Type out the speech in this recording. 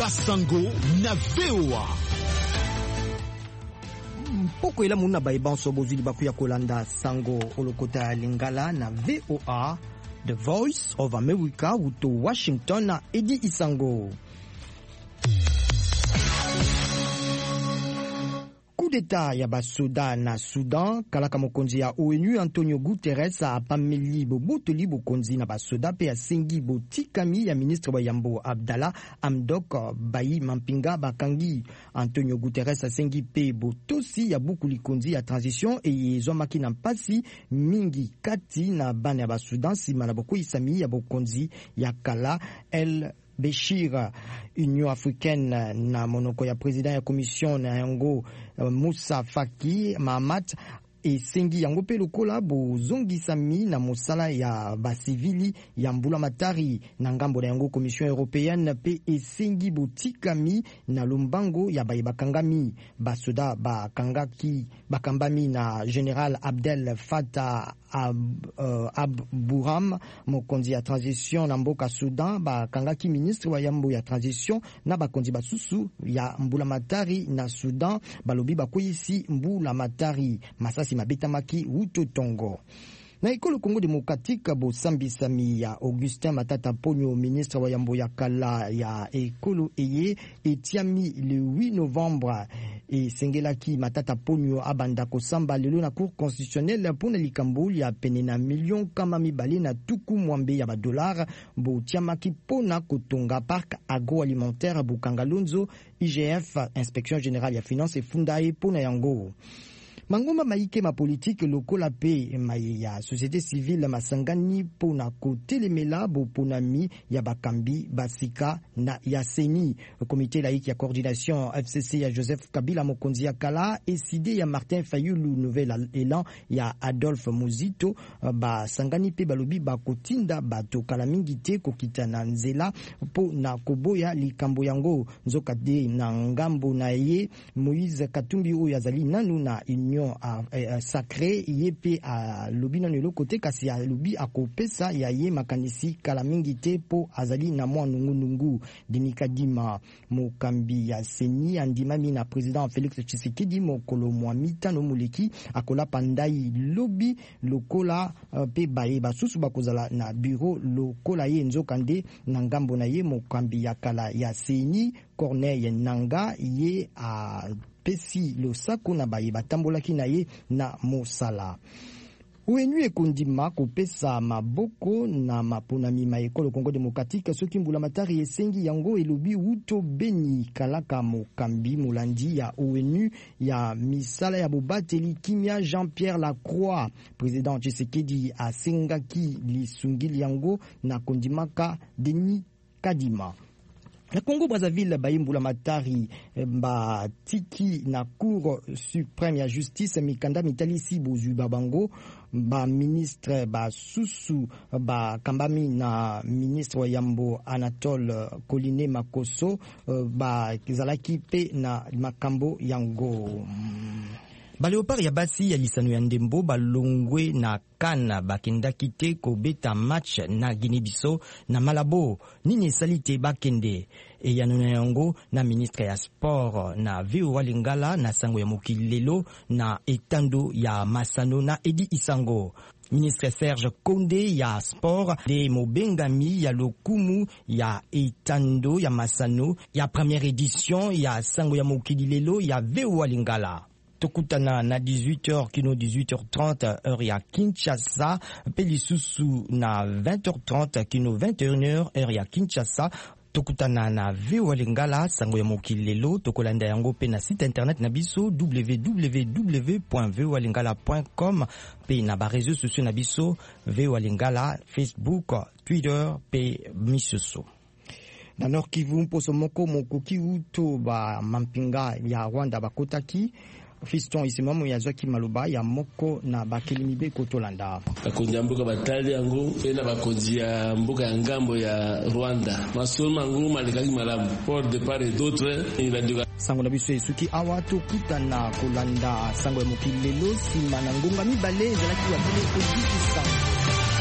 Basango na VOA. Poko ela muna baibanso bozuli bakuya kolanda sango olokota lingala na VOA, The Voice of America wuto Washington na Edi Isango. Coup d'État ya basoda na Sudan, kalaka mokonzi ya ONU Antonio Guterres a pameli bobotoli bokonzi na basoda pe asengi botikami ya ministre wa Yambo Abdallah Hamdok Bayi Mampinga bakangi. Antonio Guterres asengi pe botosi ya buku likonzi ya transition e ezwamaki na mpasi mingi kati na bana ya basudan sima na bokoisami ya bokonzi ya kala El Béchir. Union africaine na monoko ya président ya commission na yango Moussa Faki Mahamat esengi yango pe lokola bozongisami na mosala ya basivili ya mbula matari na ngambo na yango commission européenne pe esengi botikami na lombango ya bakangami basoda bakambami na général Abdel Fattah Al-Burhan mokonzi ya transition na mboka Sudan bakangaki ministre wa yambo ya transition na bakonzi basusu ya mbula matari na Sudan balobi bakoyisi mbula matari masasi mabetamaki wuto tongo. Na ekolo Congo démocratique bosambisami ya Augustin Matata Ponyo ministre wa yambo ya kala ya ekolo eye etiami le 8 novembre et sengelaki Matata Ponyo abanda kosamba lelo na cour constitutionnelle pona likambo ya penena million kama mibale na tuku mwambe ya $, botiamaki pona kotonga parc agroalimentaire Bukangalonzo. IGF inspection générale ya finance efundae pona yango. Mangoma maike ma politique lokola pe ya société civile masangani pona kotelemela boponami ya bakambi basika na ya seni. Comité laïque ya coordination FCC ya Joseph Kabila mokonzi ya kala eside ya Martin Fayulu nouvel élan ya Adolphe Muzito basangani pe balobi bakotinda bato kala mingi te kokita na nzela po na koboya likambo yango nzoka de na ngambo na ye Moïse Katumbi oyo azali nanu na union sacré yepe a lobina nelo kote kasi ya lobi akopesa ya ye makanisi kala mingi te po azali na mwa nungu Denikadima mokambi ya seni andimami na président Félix Tshisekedi mokolo mwa mitano muleki akola pandai lobi lokola pe baye basusu bakozala na bureau lokola ye nzokande na ngambo na ye mokambi ya kala ya seni Corneille Nanga ye a pesi lo sako na baye batambolaki na ye na mosala. ONU ekondima kopesa maboko na maponami ma ekolo Congo démocratique soki mbula matari esengi yango elobi wuto beni kalaka mokambi mulandi ya ONU ya misala ya bobateli kimia Jean-Pierre Lacroix. Président Tshisekedi asengaki lisungili yango na kondimaka Denis Kadima. Na Congo Brazzaville baimbula matari tiki na Cour suprême ya justice mikanda mitalisi bozu babango ba ministre ba susu ba kambami na ministre wa yambo Anatole Koline Makoso ba kizalaki pe na makambo yango. Baleopard ya basi ya lisano ya ndembo balongwe na kana bakendaki te kobeta match na Guinée-Bissau na Malabo nini salite bakende e yanona yango na ministre ya sport na VOA Lingala na sango ya mokili lelo na etando ya Masano na Edi Isango. Ministre Serge Konde ya sport de mobengami ya lokumu ya etando ya Masano ya première édition ya sango ya mokili lelo ya VOA Lingala. Tokutana na 18h kino 18h30 heure ya Kinshasa, pelisusu na 20h30 kino 21h heure ya Kinshasa. Tokutana na VOA Lingala sango ya mokili lelo tokolanda yango pe na site internet na biso www.voalingala.com pe na ba réseaux sociaux na biso VOA Lingala, Facebook, Twitter pe misusu. Na Nord Kivu mposo moko mokoki uto ba mampinga ya Rwanda bakotaki Fiston isimamu ya Zwaki Maluba ya moko na bakeli mibe kotolanda. Bakonzi ya mboka batali yango pe na bakonzi ya mboka ya ngambo ya Rwanda. Masolo mangu malekaki malamu. Pour de part et d'autre, sango na biso esuki awa tokutana kolanda sango ya mokili lelo sima na ngonga mibale ezalaki ya bele odikisa.